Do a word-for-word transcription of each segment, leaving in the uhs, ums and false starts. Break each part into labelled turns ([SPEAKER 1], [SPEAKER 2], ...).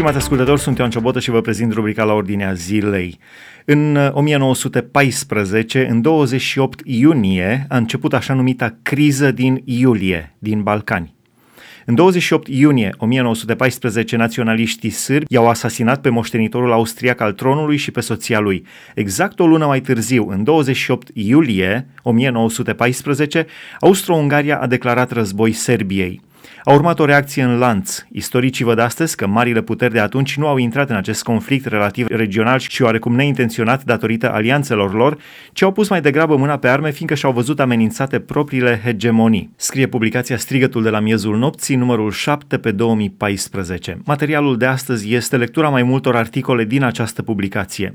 [SPEAKER 1] Stimați ascultători, sunt Ioan Ciobotă și vă prezint rubrica La Ordinea Zilei. În o mie nouă sute paisprezece, în douăzeci și opt iunie, a început așa numita criză din iulie, din Balcani. În douăzeci și opt iunie o mie nouă sute paisprezece, naționaliștii sârbi i-au asasinat pe moștenitorul austriac al tronului și pe soția lui. Exact o lună mai târziu, în douăzeci și opt iulie o mie nouă sute paisprezece, Austro-Ungaria a declarat război Serbiei. A urmat o reacție în lanț. Istoricii văd astăzi că marile puteri de atunci nu au intrat în acest conflict relativ regional și oarecum neintenționat datorită alianțelor lor, ci au pus mai degrabă mâna pe arme, fiindcă și-au văzut amenințate propriile hegemonii. Scrie publicația Strigătul de la miezul nopții, numărul șapte pe două mii paisprezece. Materialul de astăzi este lectura mai multor articole din această publicație.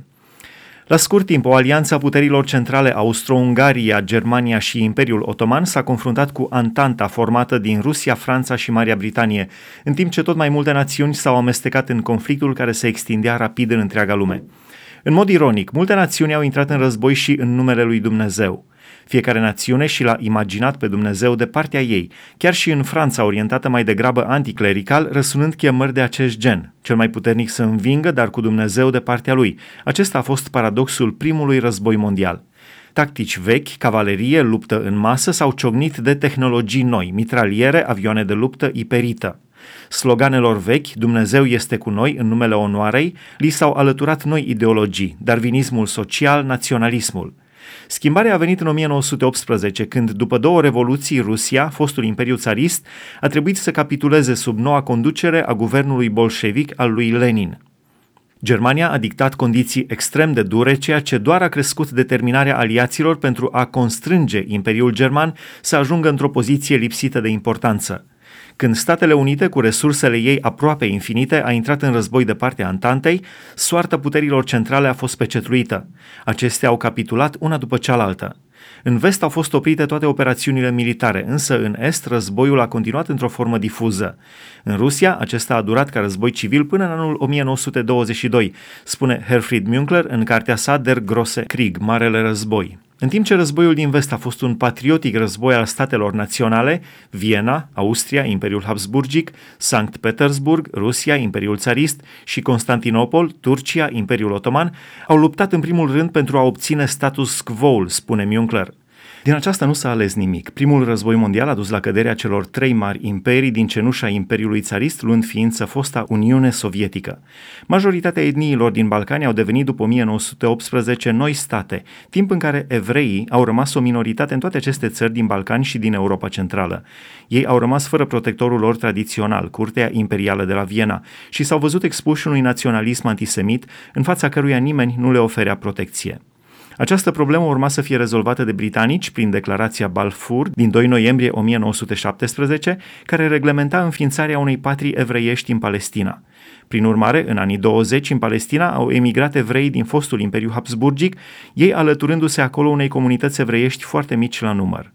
[SPEAKER 1] La scurt timp, o alianță a puterilor centrale Austro-Ungaria, Germania și Imperiul Otoman s-a confruntat cu Antanta formată din Rusia, Franța și Marea Britanie, în timp ce tot mai multe națiuni s-au amestecat în conflictul care se extindea rapid în întreaga lume. În mod ironic, multe națiuni au intrat în război și în numele lui Dumnezeu. Fiecare națiune și l-a imaginat pe Dumnezeu de partea ei, chiar și în Franța, orientată mai degrabă anticlerical, răsunând chemări de acest gen. Cel mai puternic să învingă, dar cu Dumnezeu de partea lui. Acesta a fost paradoxul primului război mondial. Tactici vechi, cavalerie, luptă în masă s-au ciocnit de tehnologii noi, mitraliere, avioane de luptă, iperită. Sloganelor vechi, Dumnezeu este cu noi în numele onoarei, li s-au alăturat noi ideologii, darwinismul social, naționalismul. Schimbarea a venit în o mie nouă sute optsprezece, când, după două revoluții, Rusia, fostul imperiu țarist, a trebuit să capituleze sub noua conducere a guvernului bolșevic al lui Lenin. Germania a dictat condiții extrem de dure, ceea ce doar a crescut determinarea aliaților pentru a constrânge Imperiul German să ajungă într-o poziție lipsită de importanță. Când Statele Unite, cu resursele ei aproape infinite, a intrat în război de partea Antantei, soarta puterilor centrale a fost pecetluită. Acestea au capitulat una după cealaltă. În vest au fost oprite toate operațiunile militare, însă în est războiul a continuat într-o formă difuză. În Rusia, acesta a durat ca război civil până în anul o mie nouă sute douăzeci și doi, spune Herfried Münkler în cartea sa Der große Krieg, Marele Război. În timp ce războiul din vest a fost un patriotic război al statelor naționale, Viena, Austria, Imperiul Habsburgic, Sankt Petersburg, Rusia, Imperiul Țarist și Constantinopol, Turcia, Imperiul Otoman, au luptat în primul rând pentru a obține status quo-ul, spune Münkler. Din aceasta nu s-a ales nimic. Primul război mondial a dus la căderea celor trei mari imperii din cenușa Imperiului Țarist, luând ființă fosta Uniune Sovietică. Majoritatea etniilor din Balcani au devenit după o mie nouă sute optsprezece noi state, timp în care evreii au rămas o minoritate în toate aceste țări din Balcani și din Europa Centrală. Ei au rămas fără protectorul lor tradițional, Curtea Imperială de la Viena, și s-au văzut expuși unui naționalism antisemit, în fața căruia nimeni nu le oferea protecție. Această problemă urma să fie rezolvată de britanici prin declarația Balfour din doi noiembrie o mie nouă sute șaptesprezece, care reglementa înființarea unei patrii evreiești în Palestina. Prin urmare, în anii douăzeci, în Palestina au emigrat evrei din fostul Imperiu Habsburgic, ei alăturându-se acolo unei comunități evreiești foarte mici la număr.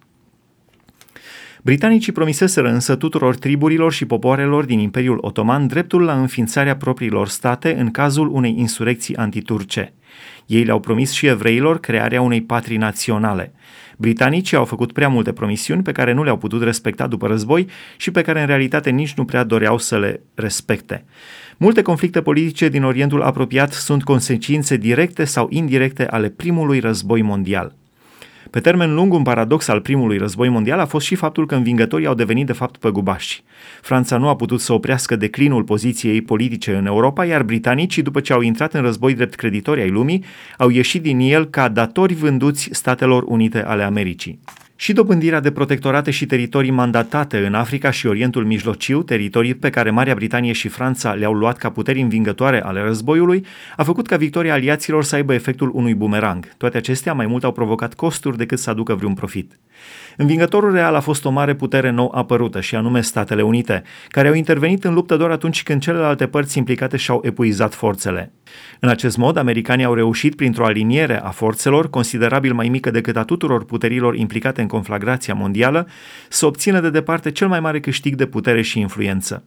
[SPEAKER 1] Britanicii promiseseră însă tuturor triburilor și popoarelor din Imperiul Otoman dreptul la înființarea propriilor state în cazul unei insurecții antiturce. Ei le-au promis și evreilor crearea unei patrii naționale. Britanicii au făcut prea multe promisiuni pe care nu le-au putut respecta după război și pe care în realitate nici nu prea doreau să le respecte. Multe conflicte politice din Orientul apropiat sunt consecințe directe sau indirecte ale primului război mondial. Pe termen lung, un paradox al primului război mondial a fost și faptul că învingătorii au devenit de fapt păgubași. Franța nu a putut să oprească declinul poziției ei politice în Europa, iar britanicii, după ce au intrat în război drept creditori ai lumii, au ieșit din el ca datori vânduți Statelor Unite ale Americii. Și dobândirea de protectorate și teritorii mandatate în Africa și Orientul Mijlociu, teritorii pe care Marea Britanie și Franța le-au luat ca puteri învingătoare ale războiului, a făcut ca victoria aliaților să aibă efectul unui bumerang. Toate acestea mai mult au provocat costuri decât să aducă vreun profit. Învingătorul real a fost o mare putere nou apărută, și anume Statele Unite, care au intervenit în luptă doar atunci când celelalte părți implicate și-au epuizat forțele. În acest mod, americanii au reușit, printr-o aliniere a forțelor, considerabil mai mică decât a tuturor puterilor implicate în conflagrația mondială, să obțină de departe cel mai mare câștig de putere și influență.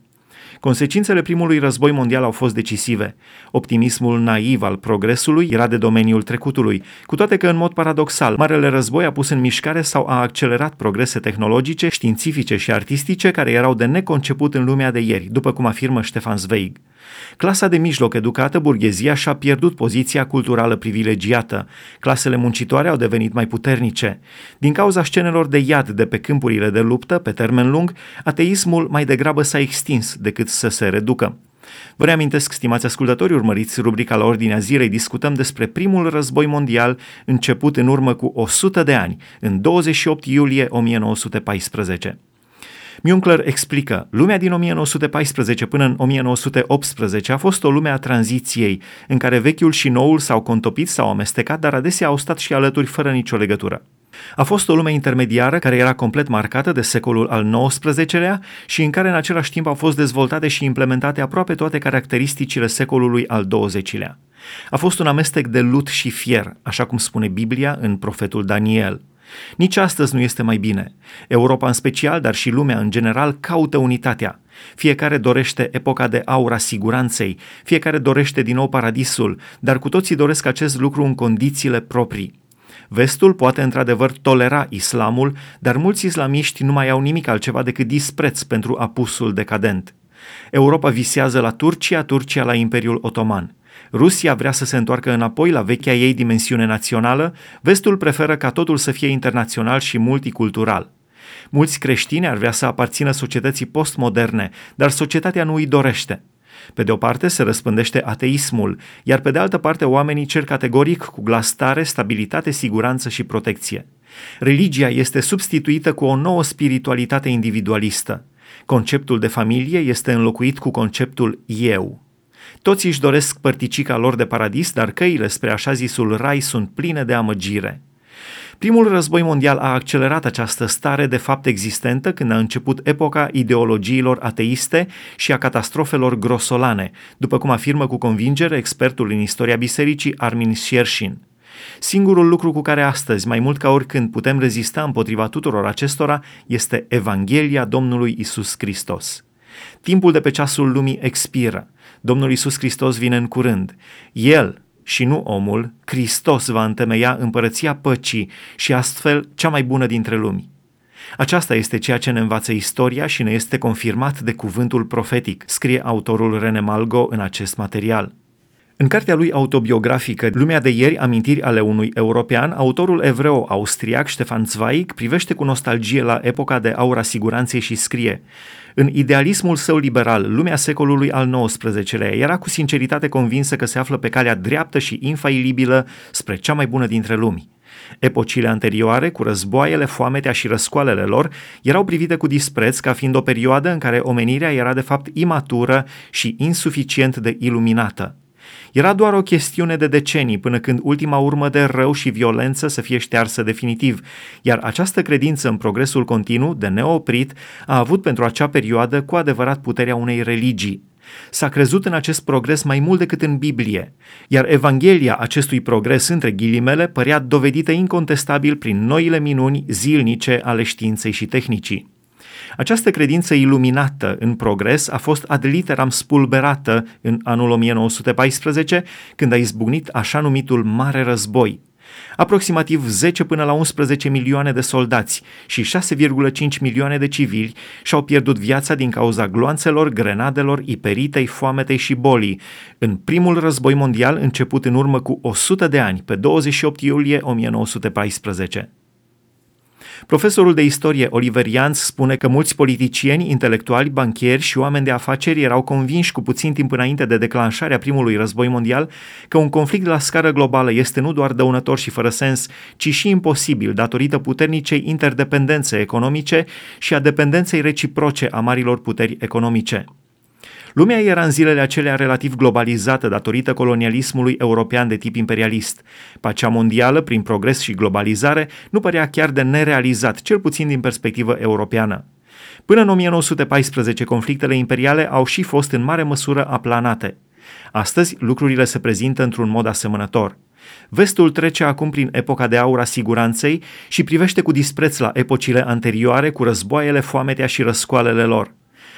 [SPEAKER 1] Consecințele primului război mondial au fost decisive. Optimismul naiv al progresului era de domeniul trecutului, cu toate că, în mod paradoxal, Marele Război a pus în mișcare sau a accelerat progrese tehnologice, științifice și artistice care erau de neconceput în lumea de ieri, după cum afirmă Stefan Zweig. Clasa de mijloc educată, burghezia, și-a pierdut poziția culturală privilegiată. Clasele muncitoare au devenit mai puternice. Din cauza scenelor de iad de pe câmpurile de luptă, pe termen lung, ateismul mai degrabă s-a extins decât să se reducă. Vă reamintesc, stimați ascultători, urmăriți rubrica La Ordinea Zilei, discutăm despre primul război mondial început în urmă cu o sută de ani, în douăzeci și opt iulie o mie nouă sute paisprezece. Münkler explică, lumea din o mie nouă sute paisprezece până în o mie nouă sute optsprezece a fost o lume a tranziției, în care vechiul și noul s-au contopit, s-au amestecat, dar adesea au stat și alături fără nicio legătură. A fost o lume intermediară care era complet marcată de secolul al nouăsprezecelea și în care în același timp au fost dezvoltate și implementate aproape toate caracteristicile secolului al douăzecilea. A fost un amestec de lut și fier, așa cum spune Biblia în profetul Daniel. Nici astăzi nu este mai bine. Europa în special, dar și lumea în general, caută unitatea. Fiecare dorește epoca de aur a siguranței, fiecare dorește din nou paradisul, dar cu toții doresc acest lucru în condițiile proprii. Vestul poate într-adevăr tolera islamul, dar mulți islamiști nu mai au nimic altceva decât dispreț pentru apusul decadent. Europa visează la Turcia, Turcia la Imperiul Otoman. Rusia vrea să se întoarcă înapoi la vechea ei dimensiune națională, vestul preferă ca totul să fie internațional și multicultural. Mulți creștini ar vrea să aparțină societății postmoderne, dar societatea nu îi dorește. Pe de o parte se răspândește ateismul, iar pe de altă parte oamenii cer categoric, cu glas tare, stabilitate, siguranță și protecție. Religia este substituită cu o nouă spiritualitate individualistă. Conceptul de familie este înlocuit cu conceptul eu. Toți își doresc părticica lor de paradis, dar căile spre așa zisul rai sunt pline de amăgire. Primul război mondial a accelerat această stare de fapt existentă când a început epoca ideologiilor ateiste și a catastrofelor grosolane, după cum afirmă cu convingere expertul în istoria bisericii Armin Scherschin. Singurul lucru cu care astăzi, mai mult ca oricând, putem rezista împotriva tuturor acestora este Evanghelia Domnului Isus Hristos. Timpul de pe ceasul lumii expiră. Domnul Iisus Hristos vine în curând. El, și nu omul, Hristos va întemeia împărăția păcii și astfel cea mai bună dintre lumi. Aceasta este ceea ce ne învață istoria și ne este confirmat de cuvântul profetic, scrie autorul René Malgo în acest material. În cartea lui autobiografică Lumea de ieri, amintiri ale unui european, autorul evreo-austriac Stefan Zweig privește cu nostalgie la epoca de aur a siguranței și scrie: în idealismul său liberal, lumea secolului al nouăsprezecelea era cu sinceritate convinsă că se află pe calea dreaptă și infailibilă spre cea mai bună dintre lumi. Epocile anterioare, cu războaiele, foametea și răscoalele lor, erau privite cu dispreț ca fiind o perioadă în care omenirea era de fapt imatură și insuficient de iluminată. Era doar o chestiune de decenii până când ultima urmă de rău și violență să fie ștearsă definitiv, iar această credință în progresul continuu, de neoprit, a avut pentru acea perioadă cu adevărat puterea unei religii. S-a crezut în acest progres mai mult decât în Biblie, iar Evanghelia acestui progres, între ghilimele, părea dovedită incontestabil prin noile minuni zilnice ale științei și tehnicii. Această credință iluminată în progres a fost ad literam spulberată în anul o mie nouă sute paisprezece, când a izbucnit așa numitul Mare Război. Aproximativ zece până la unsprezece milioane de soldați și șase virgulă cinci milioane de civili și-au pierdut viața din cauza gloanțelor, grenadelor, iperitei, foametei și bolii în primul război mondial început în urmă cu o sută de ani, pe douăzeci și opt iulie o mie nouă sute paisprezece. Profesorul de istorie Oliver Jans spune că mulți politicieni, intelectuali, banchieri și oameni de afaceri erau convinși cu puțin timp înainte de declanșarea primului război mondial că un conflict la scară globală este nu doar dăunător și fără sens, ci și imposibil datorită puternicei interdependențe economice și a dependenței reciproce a marilor puteri economice. Lumea era în zilele acelea relativ globalizată datorită colonialismului european de tip imperialist. Pacea mondială, prin progres și globalizare, nu părea chiar de nerealizat, cel puțin din perspectivă europeană. Până în o mie nouă sute paisprezece, conflictele imperiale au și fost în mare măsură aplanate. Astăzi, lucrurile se prezintă într-un mod asemănător. Vestul trece acum prin epoca de aur a siguranței și privește cu dispreț la epocile anterioare cu războaiele, foametea și răscoalele lor.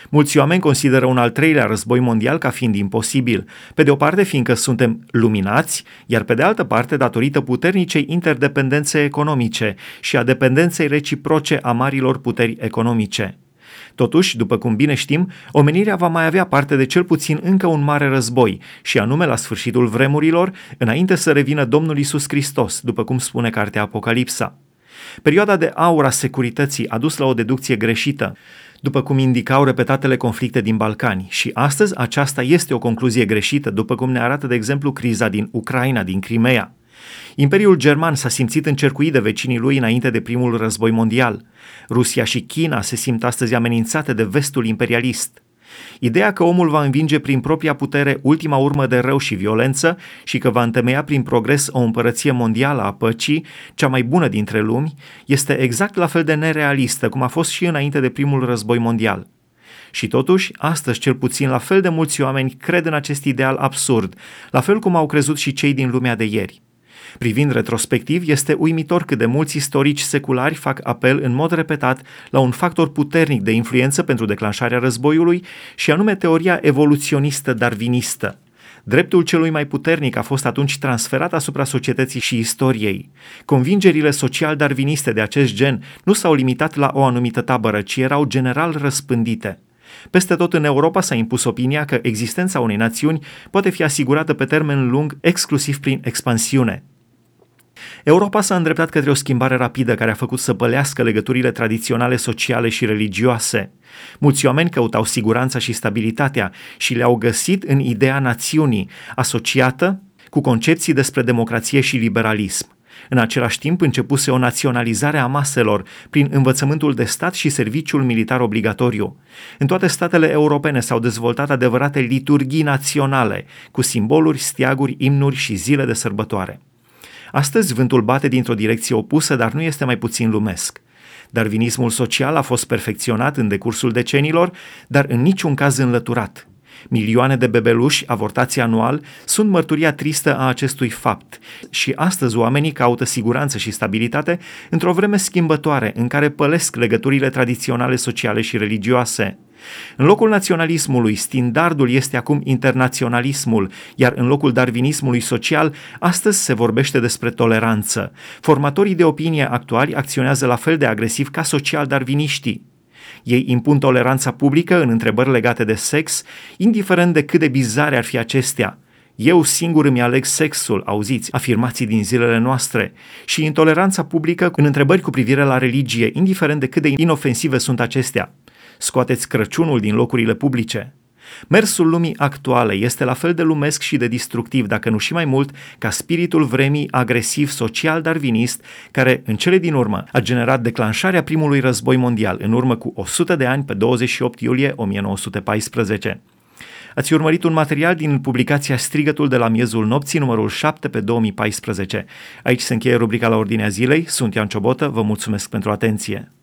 [SPEAKER 1] Mulți oameni consideră un al treilea război mondial ca fiind imposibil, pe de o parte fiindcă suntem luminați, iar pe de altă parte datorită puternicei interdependențe economice și a dependenței reciproce a marilor puteri economice. Totuși, după cum bine știm, omenirea va mai avea parte de cel puțin încă un mare război, și anume la sfârșitul vremurilor, înainte să revină Domnul Iisus Hristos, după cum spune cartea Apocalipsa. Perioada de aur a securității a dus la o deducție greșită, după cum indicau repetatele conflicte din Balcani, și astăzi aceasta este o concluzie greșită, după cum ne arată de exemplu criza din Ucraina, din Crimea. Imperiul German s-a simțit încercuit de vecinii lui înainte de primul război mondial. Rusia și China se simt astăzi amenințate de vestul imperialist. Ideea că omul va învinge prin propria putere ultima urmă de rău și violență și că va întemeia prin progres o împărăție mondială a păcii, cea mai bună dintre lumi, este exact la fel de nerealistă cum a fost și înainte de primul război mondial. Și totuși, astăzi cel puțin la fel de mulți oameni cred în acest ideal absurd, la fel cum au crezut și cei din lumea de ieri. Privind retrospectiv, este uimitor cât de mulți istorici seculari fac apel în mod repetat la un factor puternic de influență pentru declanșarea războiului, și anume teoria evoluționistă darwinistă. Dreptul celui mai puternic a fost atunci transferat asupra societății și istoriei. Convingerile social-darwiniste de acest gen nu s-au limitat la o anumită tabără, ci erau general răspândite. Peste tot în Europa s-a impus opinia că existența unei națiuni poate fi asigurată pe termen lung exclusiv prin expansiune. Europa s-a îndreptat către o schimbare rapidă care a făcut să pălească legăturile tradiționale sociale și religioase. Mulți oameni căutau siguranța și stabilitatea și le-au găsit în ideea națiunii, asociată cu concepții despre democrație și liberalism. În același timp începuse o naționalizare a maselor prin învățământul de stat și serviciul militar obligatoriu. În toate statele europene s-au dezvoltat adevărate liturghii naționale, cu simboluri, steaguri, imnuri și zile de sărbătoare. Astăzi vântul bate dintr-o direcție opusă, dar nu este mai puțin lumesc. Darwinismul social a fost perfecționat în decursul decenilor, dar în niciun caz înlăturat. Milioane de bebeluși avortați anual sunt mărturia tristă a acestui fapt și astăzi oamenii caută siguranță și stabilitate într-o vreme schimbătoare în care pălesc legăturile tradiționale sociale și religioase. În locul naționalismului, standardul este acum internaționalismul, iar în locul darwinismului social, astăzi se vorbește despre toleranță. Formatorii de opinie actuali acționează la fel de agresiv ca social-darwiniștii. Ei impun toleranța publică în întrebări legate de sex, indiferent de cât de bizare ar fi acestea. Eu singur îmi aleg sexul, auziți, afirmații din zilele noastre, și intoleranța publică în întrebări cu privire la religie, indiferent de cât de inofensive sunt acestea. Scoateți Crăciunul din locurile publice. Mersul lumii actuale este la fel de lumesc și de destructiv, dacă nu și mai mult, ca spiritul vremii agresiv social-darwinist, care, în cele din urmă, a generat declanșarea primului război mondial în urmă cu o sută de ani, pe douăzeci și opt iulie o mie nouă sute paisprezece. Ați urmărit un material din publicația Strigătul de la miezul nopții, numărul șapte pe două mii paisprezece. Aici se încheie rubrica La Ordinea Zilei. Sunt Ioan Ciobotă, vă mulțumesc pentru atenție.